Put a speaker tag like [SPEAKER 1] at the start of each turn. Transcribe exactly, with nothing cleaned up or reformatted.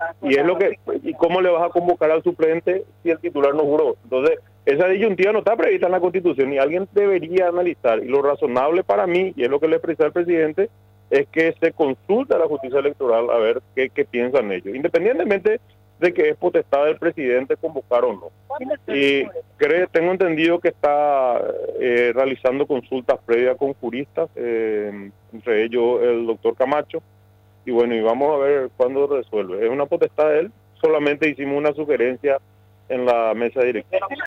[SPEAKER 1] Y es lo que, ¿y cómo le vas a convocar al suplente si el titular no juró? Entonces, esa disyuntiva no está prevista en la Constitución y alguien debería analizar. Y lo razonable para mí, y es lo que le expresé al presidente, es que se consulta a la justicia electoral a ver qué, qué piensan ellos, independientemente de que es potestad del presidente convocar o no. Y creo, tengo entendido que está eh, realizando consultas previas con juristas, eh, entre ellos el doctor Camacho, y bueno, y vamos a ver cuándo resuelve. Es una potestad de él, solamente hicimos una sugerencia en la mesa directiva.